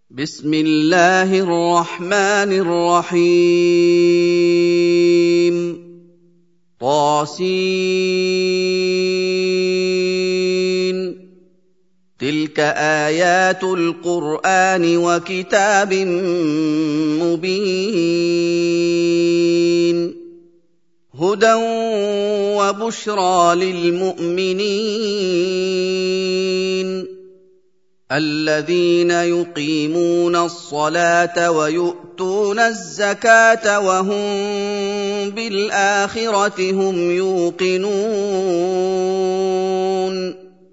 بسم الله الرحمن الرحيم طاسين تلك آيات القرآن وكتاب مبين هدى وبشرى للمؤمنين الذين يقيمون الصلاة ويؤتون الزكاة وهم بالآخرة هم يوقنون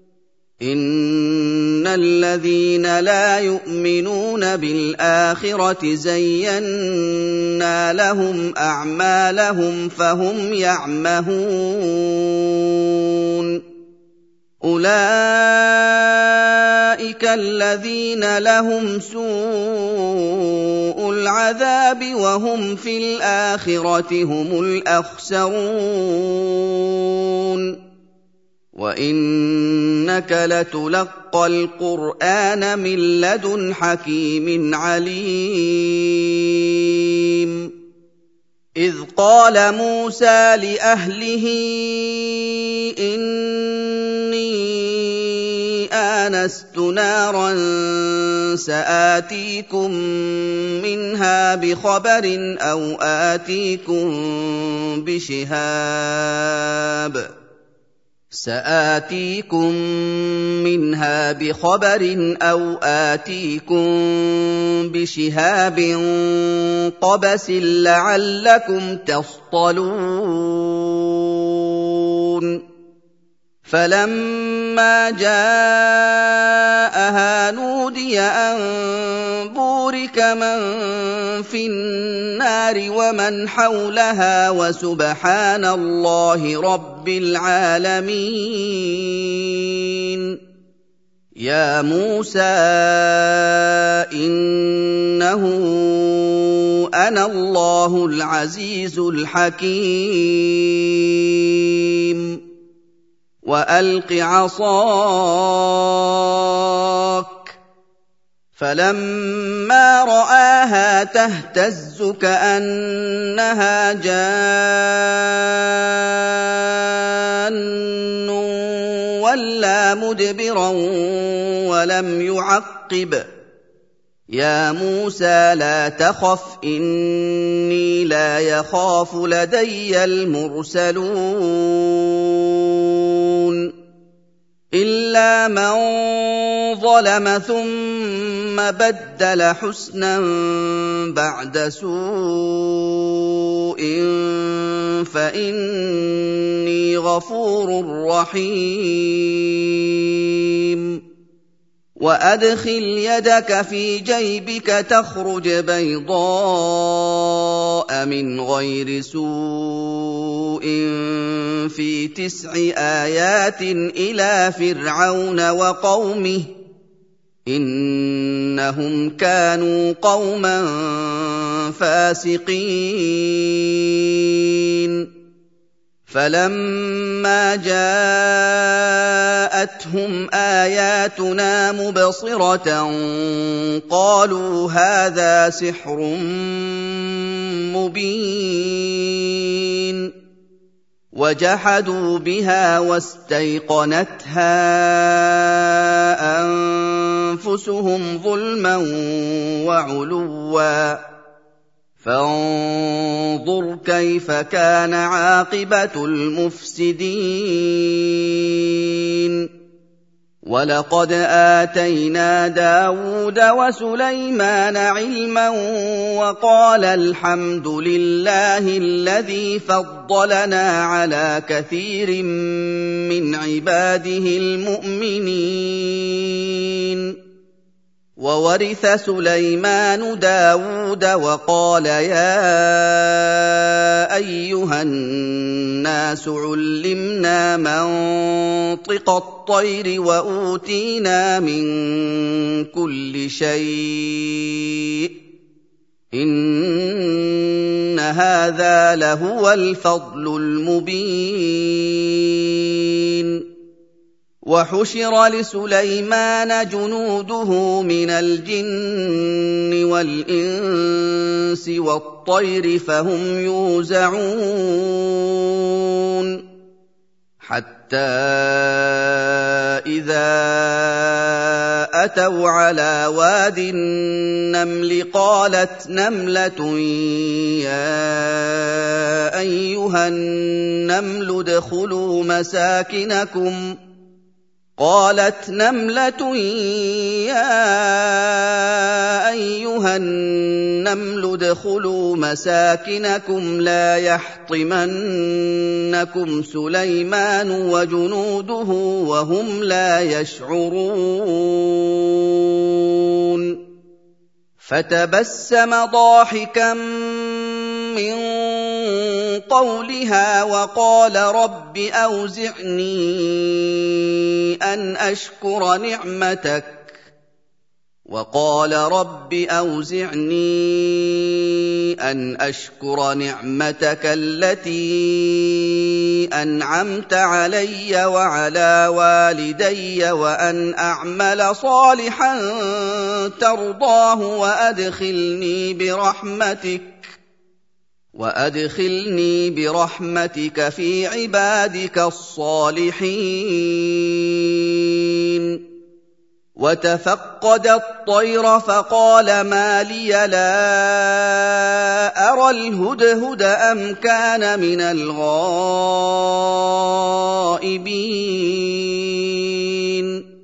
إن الذين لا يؤمنون بالآخرة زينا لهم أعمالهم فهم يعمهون أولئك الذين لهم سوء العذاب وهم في الآخرة هم الأخسرون وإنك لتلقى القرآن من لدن حكيم عليم إذ قال موسى لأهله آنست نارا سآتيكم منها بخبر أو آتيكم بشهاب قبس لعلكم تصطلون فلما جاءها نودي أن بورك من في النار ومن حولها وسبحان الله رب العالمين يا موسى إنه أنا الله العزيز الحكيم وألق عصاك فلما رآها تهتز كأنها جان ولا مدبرا ولم يعقب يا موسى لا تخف إني لا يخاف لدي المرسلون إلا من ظلم ثم بدل حسنا بعد سوء فإني غفور رحيم وأدخل يدك في جيبك تخرج بيضاء من غير سوء في 9 آيات إلى فرعون وقومه إنهم كانوا قوما فاسقين فلما جاءتهم آياتنا مبصرة قالوا هذا سحر مبين وجحدوا بها واستيقنتها أنفسهم ظلما وعلوا فانظر كيف كان عاقبة المفسدين ولقد آتينا داود وسليمان علما وقال الحمد لله الذي فضلنا على كثير من عباده المؤمنين وورث سليمان داود وقال يا أيها الناس علمنا منطق الطير وأوتينا من كل شيء إن هذا لهو الفضل المبين وحشر لسليمان جنوده من الجن والإنس والطير فهم يوزعون حتى إذا أتوا على واد النمل قالت نملة يا أيها النمل ادخلوا مساكنكم لا يحطمنكم سليمان وجنوده وهم لا يشعرون فتبسم ضاحكا من قولها وقال رب أوزعني أن أشكر نعمتك التي أنعمت علي وعلى والدي وأن أعمل صالحا ترضاه وأدخلني برحمتك في عبادك الصالحين وتفقد الطير فقال ما لي لا أرى الهدهد أم كان من الغائبين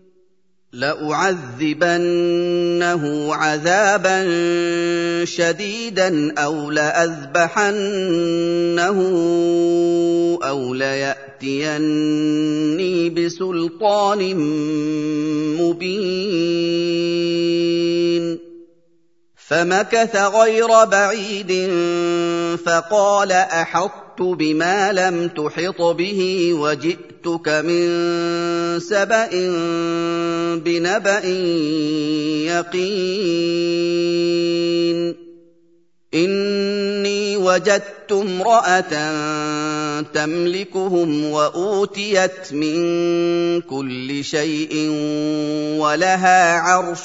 لأعذبنه عذابا شديدا أو لأذبحنه أو ليأتيني بسلطان مبين فمكث غير بعيد فقال أحطت بما لم تحط به وجئتك من سبأ بنبأ يقين إني وجدت امرأة تملكهم وأوتيت من كل شيء ولها عرش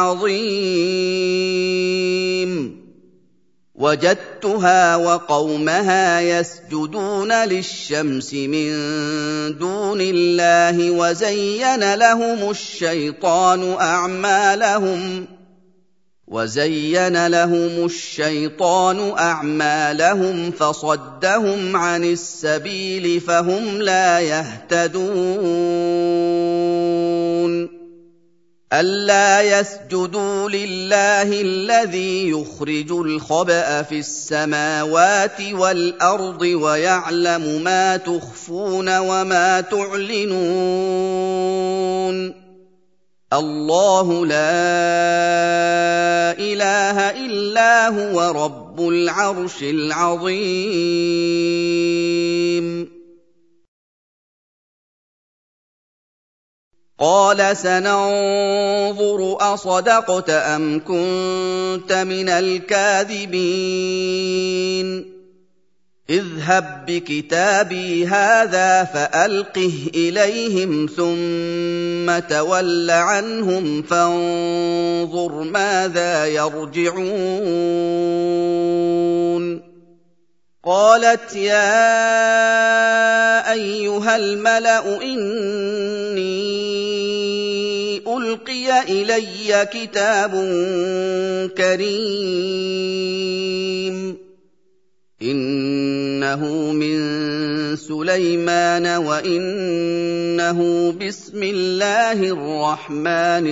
عظيم وجدتها وقومها يسجدون للشمس من دون الله وزين لهم الشيطان أعمالهم فصدهم عن السبيل فهم لا يهتدون ألا يسجدوا لله الذي يخرج الخبأ في السماوات والأرض ويعلم ما تخفون وما تعلنون الله لا إله إلا هو رب العرش العظيم قال سننظر أصدقت أم كنت من الكاذبين اذهب بكتابي هذا فألقه إليهم ثم تول عنهم فانظر ماذا يرجعون قالت يا أيها الملأ إني ألقي إلي كتاب كريم إنه من سليمان وإنه بسم الله الرحمن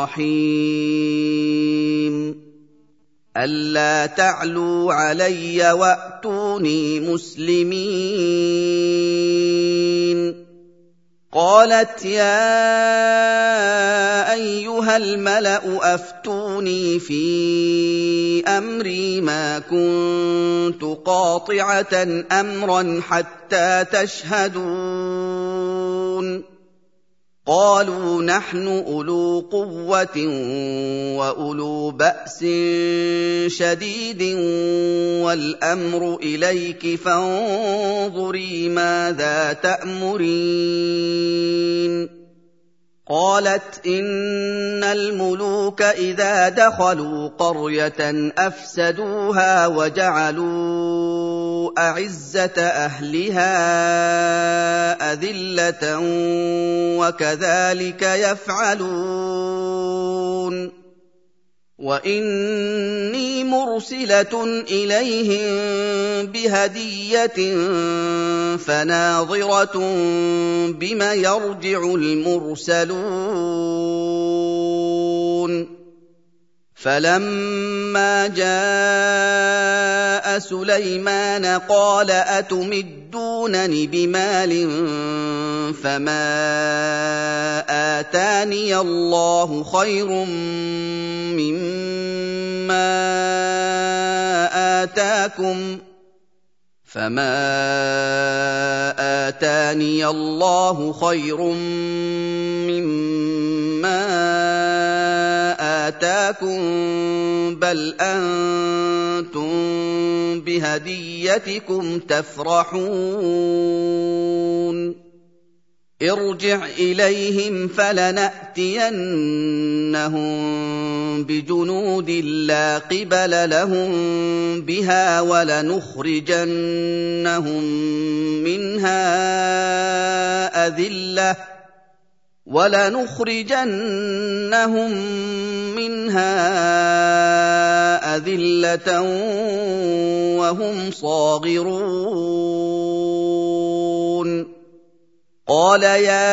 الرحيم ألا تعلوا علي وأتوني مسلمين قالت يا أيها الملأ أفتوني في أمري ما كنت قاطعة أمرا حتى تشهدون قالوا نحن أولو قوة وأولو بأس شديد والأمر إليك فانظري ماذا تأمرين قالت إن الملوك إذا دخلوا قرية أفسدوها وجعلوا أعزة أهلها أذلة وكذلك يفعلون وإني مرسلة إليهم بهدية فناظرة بم يرجع المرسلون فلما جاء سليمان قال أتمدونني بمال فما آتاني الله خير مما آتاكم بل أنتم بهديتكم تفرحون ارجع إليهم فلنأتينهم بجنود لا قبل لهم بها ولنخرجنهم منها أذلة وهم صاغرون قال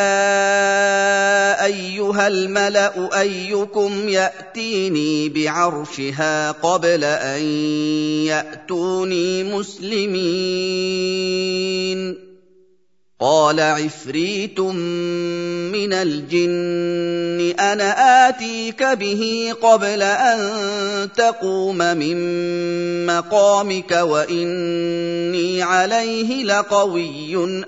يا أيها الملأ أيكم يأتيني بعرشها قبل أن يأتوني مسلمين قال عفريت من الجن أنا آتيك به قبل أن تقوم من مقامك وإني عليه لقوي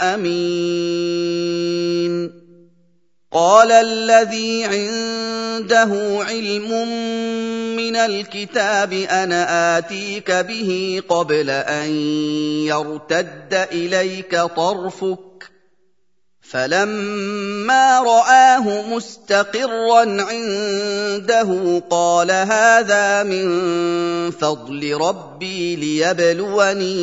أمين قال الذي عنده علم من الكتاب أنا آتيك به قبل أن يرتد إليك طرفك فلما رآه مستقرا عنده قال هذا من فضل ربي ليبلوني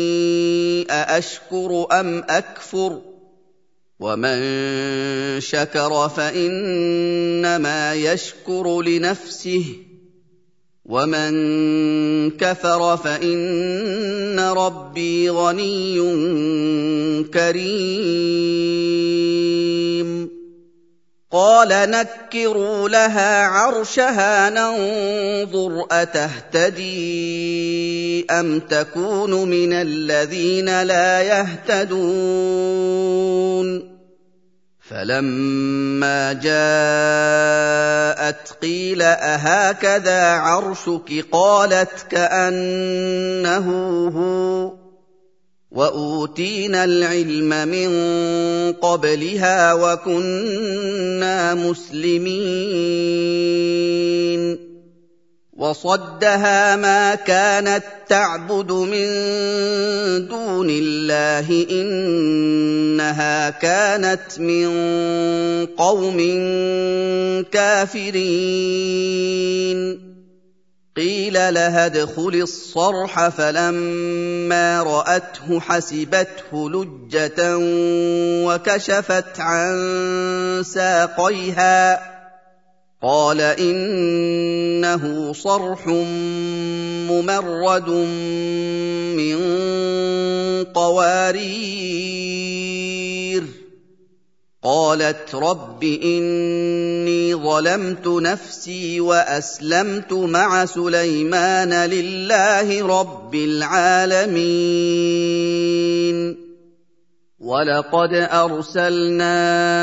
أأشكر أم أكفر ومن شكر فإنما يشكر لنفسه ومن كفر فإن ربي غني كريم قال نكروا لها عرشها ننظر أتهتدي أم تكون من الذين لا يهتدون فلما جاءت قيل أهكذا عرشك قالت كأنه هو وأوتينا العلم من قبلها وكنا مسلمين وصدها ما كانت تعبد من دون الله إنها كانت من قوم كافرين قيل لها ادخل الصرح فلما رأته حسبته لجة وكشفت عن ساقيها قال إنه صرح ممرد من قوارير قالت رب إني ظلمت نفسي وأسلمت مع سليمان لله رب العالمين ولقد أرسلنا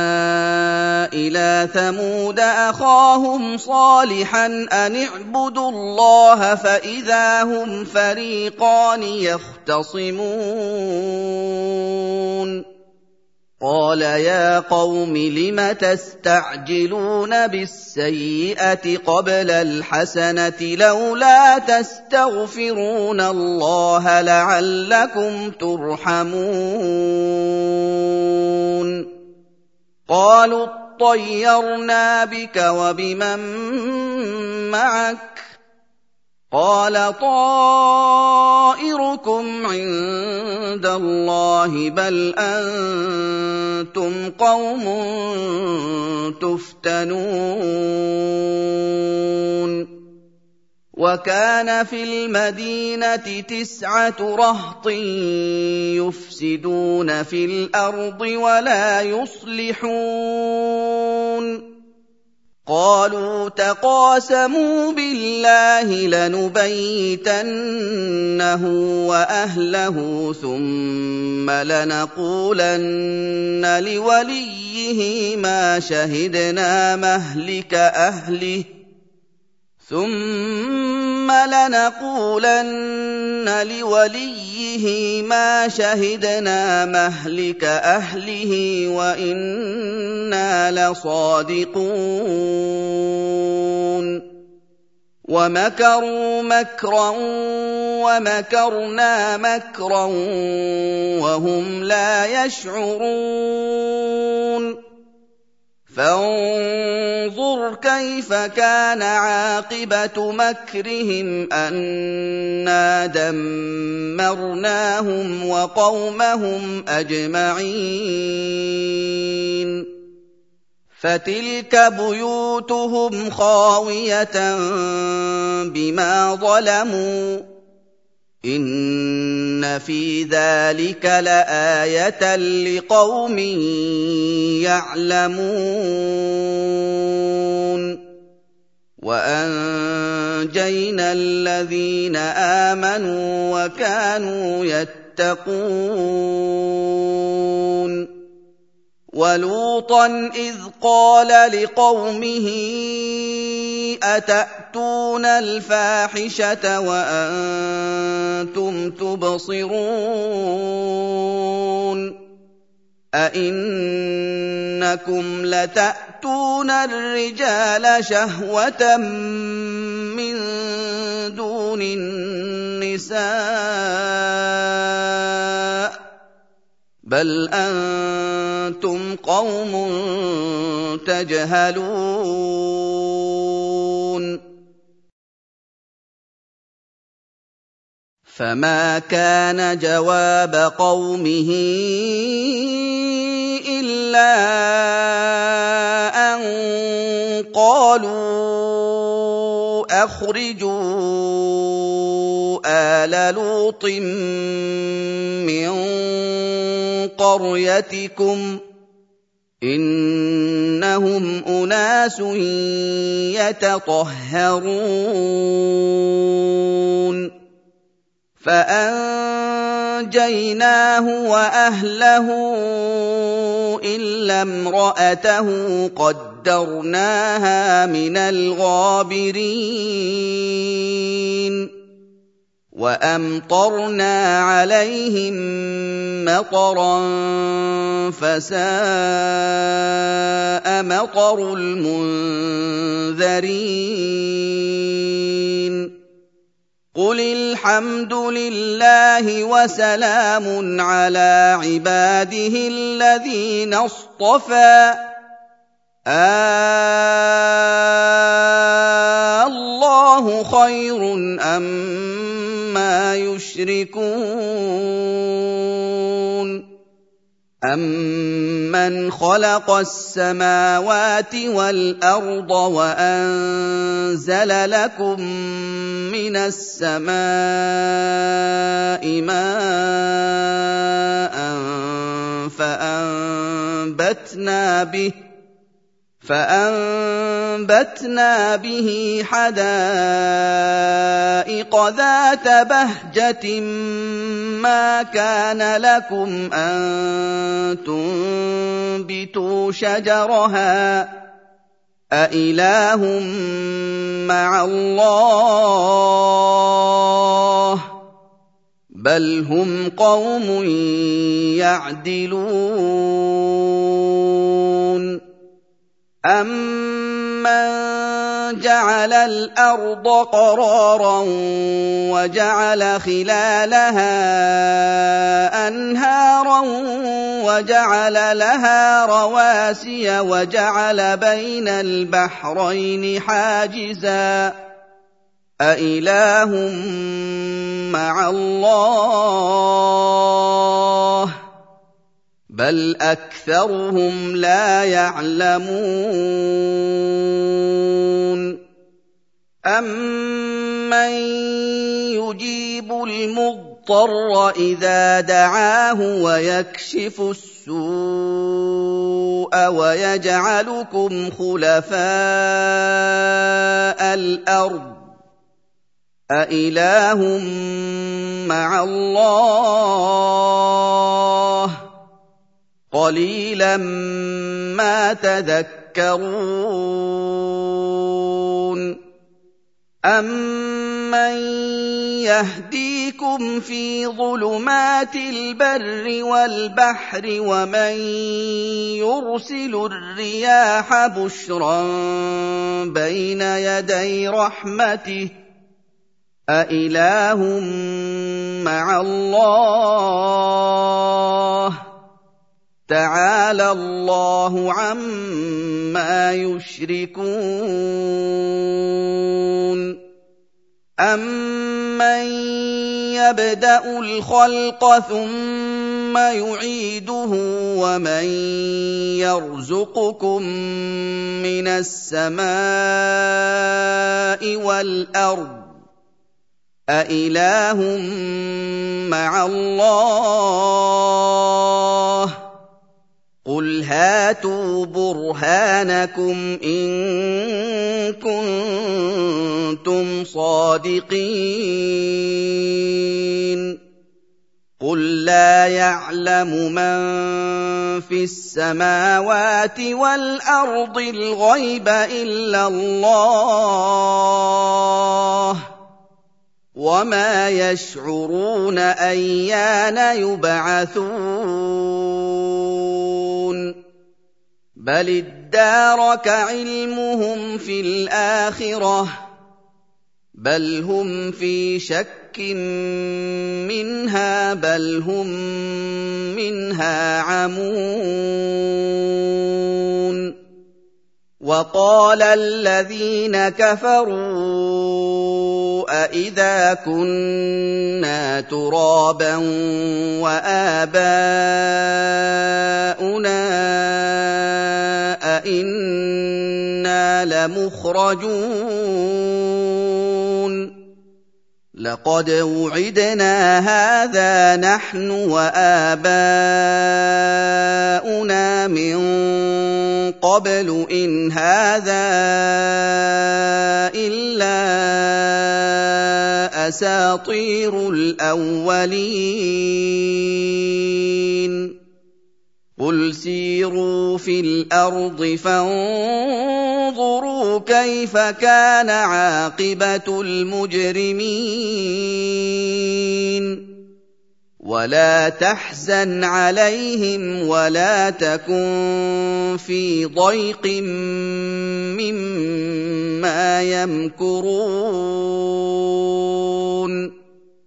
إلى ثمود أخاهم صالحا أن اعبدوا الله فإذا هم فريقان يختصمون قال يا قوم لم تستعجلون بالسيئة قبل الحسنة لولا تستغفرون الله لعلكم ترحمون قالوا اطَّيَّرْنَا بِكَ وَبِمَن مَّعَكَ ۚ قَالَ طَائِرُكُمْ عِندَ اللَّهِ بَلْ أَنتُمْ قَوْمٌ تُفْتَنُونَ وَكَانَ فِي الْمَدِينَةِ 9 رَهْطٍ يُفْسِدُونَ فِي الْأَرْضِ وَلَا يُصْلِحُونَ قَالُوا تَقَاسَمُوا بِاللَّهِ لَنُبَيِّتَنَّهُ وَأَهْلَهُ ثُمَّ لَنَقُولَنَّ لِوَلِيِّهِ مَا شَهِدْنَا مَهْلِكَ أَهْلِهِ وَإِنَّا لَصَادِقُونَ وَمَكَرُوا مَكْرًا وَمَكَرْنَا مَكْرًا وَهُمْ لَا يَشْعُرُونَ فَانظُرْ كَيْفَ كَانَ عَاقِبَةُ مَكْرِهِمْ أَنَّا دَمَّرْنَاهُمْ وَقَوْمَهُمْ أَجْمَعِينَ فَتِلْكَ بُيُوتُهُمْ خَاوِيَةً بِمَا ظَلَمُوا ۗ إِنَّ فِي ذَٰلِكَ لَآيَةً لِّقَوْمٍ يَعْلَمُونَ وَأَنجَيْنَا الَّذِينَ آمَنُوا وَكَانُوا يَتَّقُونَ وَلُوطًا إِذْ قَالَ لِقَوْمِهِ أَتَأْتُونَ الْفَاحِشَةَ وَأَنتُمْ تُبْصِرُونَ أَئِنَّكُمْ لَتَأْتُونَ الرِّجَالَ شَهْوَةً مِّن دُونِ النِّسَاءِ بَلْ أَنتُمْ قَوْمٌ تَجْهَلُونَ فَمَا كَانَ جَوَابَ قَوْمِهِ إِلَّا أَن قَالُوا أَخْرِجُوا آلَ لُوطٍ مِّن قَرْيَتِكُمْ إِنَّهُمْ أُنَاسٌ يَتَطَهَّرُونَ فَأَنجَيْنَاهُ وَأَهْلَهُ إِلَّا امْرَأَتَهُ قَدَّرْنَاهَا مِنَ الْغَابِرِينَ وَأَمْطَرْنَا عَلَيْهِم مَّطَرًا فَسَاءَ مَطَرُ الْمُنذَرِينَ قُلِ الْحَمْدُ لِلَّهِ وَسَلَامٌ عَلَىٰ عِبَادِهِ الَّذِينَ اصْطَفَىٰ اللَّهُ خَيْرٌ أَمَّا يُشْرِكُونَ أَمَّنْ خَلَقَ السَّمَاوَاتِ وَالْأَرْضَ وَأَنزَلَ لَكُم مِّنَ السَّمَاءِ مَاءً فَأَنبَتْنَا بِهِ حَدَائِقَ ذَاتَ بَهْجَةٍ مَّا كَانَ لَكُمْ أَن تُنبِتُوا شَجَرَهَا أَإِلَٰهٌ مَّعَ اللَّهِ ۚ بَلْ هُمْ قَوْمٌ يَعْدِلُونَ أَمَّن جعل الأرض قرارا وجعل خلالها أنهارا وجعل لها رواسي وجعل بين البحرين حاجزا أإله مع الله بل أكثرهم لا يعلمون أمن يجيب المضطر إذا دعاه ويكشف السوء ويجعلكم خلفاء الأرض أإله مع الله قليلا ما تذكرون أمن يهديكم في ظلمات البر والبحر ومن يرسل الرياح بشرا بين يدي رحمته أإله مع الله تعالى الله عما يشركون أمن يبدأ الخلق ثم يعيده ومن يرزقكم من السماء والأرض أإله مع الله قل هاتوا برهانكم إن كنتم صادقين قل لا يعلم من في السماوات والأرض الغيب إلا الله وما يشعرون أيان يبعثون بل ادارك علمهم في الآخرة بل هم في شك منها بل هم منها عمون وقال الذين كفروا أإذا كنا ترابا وآباؤنا أإنا لمخرجون لقد وعدنا هذا نحن وآباؤنا من قبل إن هذا إلا أساطير الأولين قل سيروا في الأرض فانظروا كيف كان عاقبة المجرمين ولا تحزن عليهم ولا تكن في ضيق مما يمكرون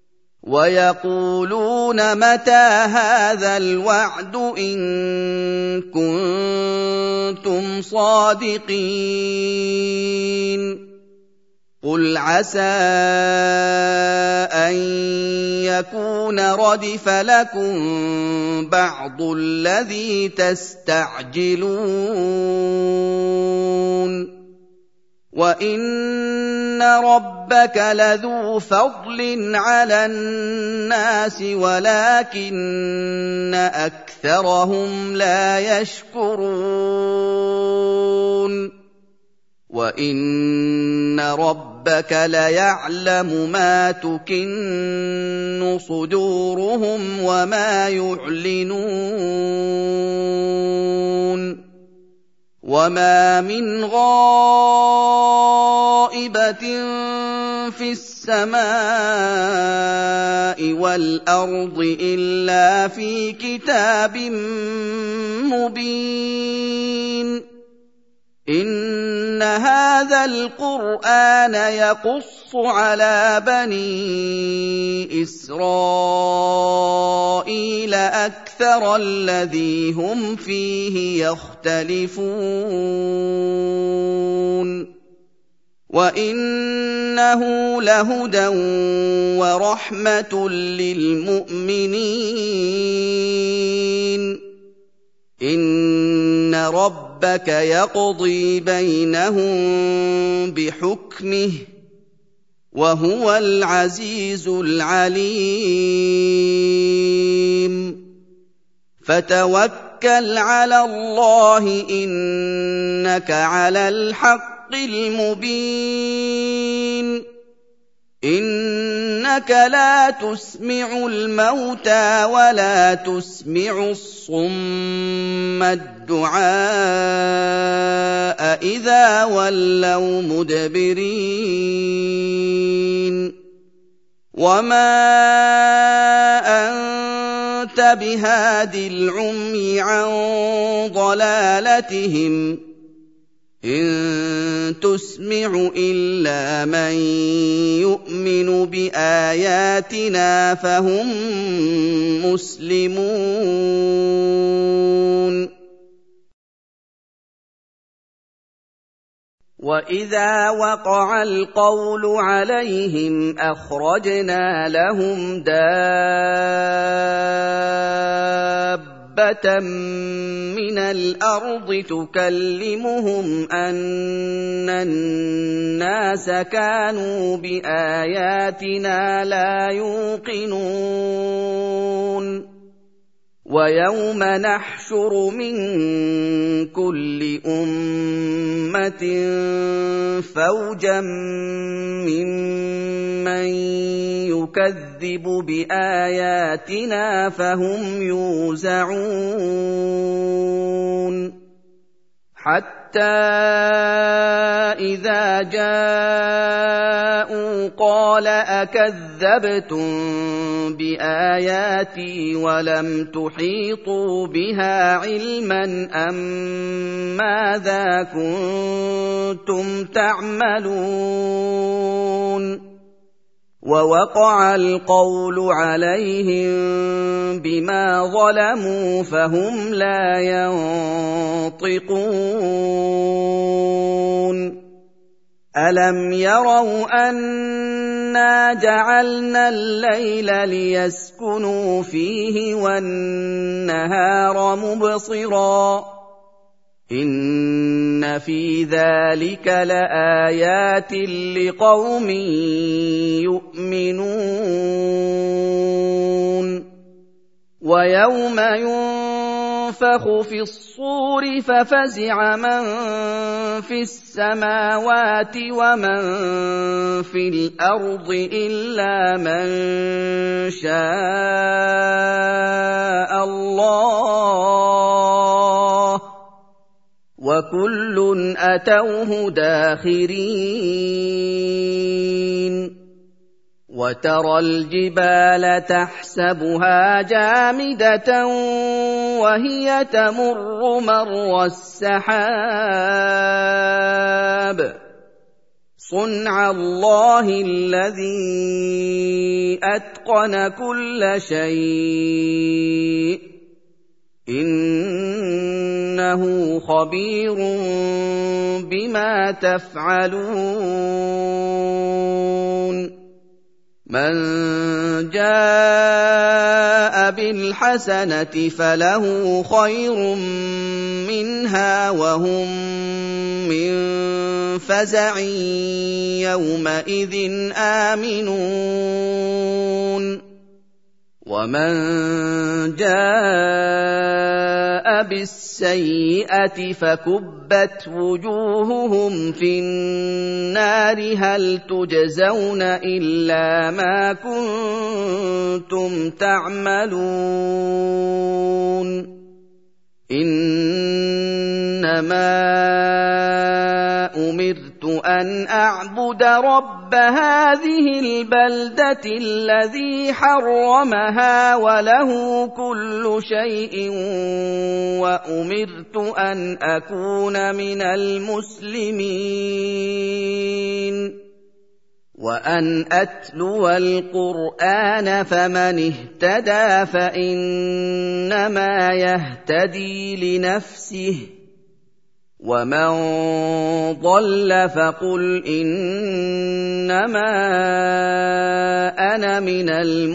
ويقولون متى هذا الوعد إن كنتم صادقين قل عسى أن يكون ردف لكم بعض الذي تستعجلون وإن ربك لذو فضل على الناس ولكن أكثرهم لا يشكرون وإن ربك ليعلم ما تكن صدورهم وما يعلنون وما من غائبة في السماء والأرض إلا في كتاب مبين إِنَّ هَٰذَا الْقُرْآنَ يَقُصُّ عَلَىٰ بَنِي إِسْرَائِيلَ أَكْثَرَ الَّذِي هُمْ فِيهِ يَخْتَلِفُونَ وَإِنَّهُ لَهُدًى وَرَحْمَةٌ لِّلْمُؤْمِنِينَ إِنَّ رَبَّكَ يَقْضِي بَيْنَهُم بِحُكْمِهِ وَهُوَ الْعَزِيزُ الْعَلِيمُ فَتَوَكَّلْ عَلَى اللَّهِ إِنَّكَ عَلَى الْحَقِّ الْمُبِينِ إِنَّكَ لَا تُسْمِعُ الْمَوْتَىٰ وَلَا تُسْمِعُ الصُّمَّ الدُّعَاءَ إِذَا وَلَّوْا مُدْبِرِينَ وَمَا أَنتَ بِهَادِ الْعُمْيِ عَن ضَلَالَتِهِمْ إِن تُسْمِعُ إِلَّا مَن يُؤْمِنُ بِآيَاتِنَا فَهُم مُّسْلِمُونَ وَإِذَا وَقَعَ الْقَوْلُ عَلَيْهِمْ أَخْرَجْنَا لَهُمْ دَابَّةً مِّنَ الْأَرْضِ تُكَلِّمُهُمْ أَنَّ النَّاسَ كَانُوا بِآيَاتِنَا لَا يُوقِنُونَ وَيَوْمَ نَحْشُرُ مِن كُلِّ أُمَّةٍ فَوْجًا مِّمَّن يُكَذِّبُ بِآيَاتِنَا فَهُمْ يُوزَعُونَ حَتَّىٰ إِذَا جَاءُوا قَالَ أَكَذَّبْتُم بِآيَاتِي وَلَمْ تُحِيطُوا بِهَا عِلْمًا مَّاذَا كُنتُمْ تَعْمَلُونَ وَوَقَعَ الْقَوْلُ عَلَيْهِم بِمَا ظَلَمُوا فَهُمْ لَا يَنطِقُونَ أَلَمْ يَرَوْا أَنَّا جَعَلْنَا اللَّيْلَ لِيَسْكُنُوا فِيهِ وَالنَّهَارَ مُبْصِرًا إِنَّ فِي ذَلِكَ لَآيَاتٍ لِقَوْمٍ يُؤْمِنُونَ وَيَوْمَ يُنفَخُ فِي الصُّورِ فَفَزِعَ مَن فِي السَّمَاوَاتِ وَمَن فِي الْأَرْضِ إِلَّا مَن شَاءَ اللَّهُ وَكُلٌّ أَتَوْهُ دَاخِرِينَ وَتَرَى الْجِبَالَ تَحْسَبُهَا جَامِدَةً وَهِيَ تَمُرُّ مَرَّ السَّحَابِ صُنْعَ اللَّهِ الَّذِي أَتْقَنَ كُلَّ شَيْءٍ إِنَّهُ خَبِيرٌ بِمَا تَفْعَلُونَ مَن جَاءَ بِالْحَسَنَةِ فَلَهُ خَيْرٌ مِّنْهَا وَهُم مِّن فَزَعٍ يَوْمَئِذٍ آمِنُونَ وَمَن جَاءَ بِالسَّيِّئَةِ فَكُبَّتْ وُجُوهُهُمْ فِي النَّارِ هَلْ تُجْزَوْنَ إِلَّا مَا كُنتُمْ تَعْمَلُونَ إِنَّمَا أُمِرْتُ أن أعبد رب هذه البلدة الذي حرمها وله كل شيء وأمرت أن أكون من المسلمين وأن أتلو القرآن فمن اهتدى فإنما يهتدي لنفسه ومن ضل فقل إنما أنا من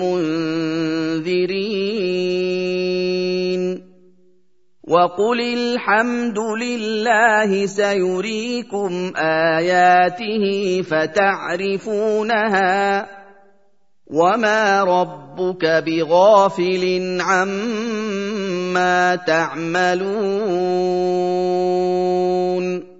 المنذرين وقل الحمد لله سيريكم آياته فتعرفونها وما ربك بغافل عما تعملون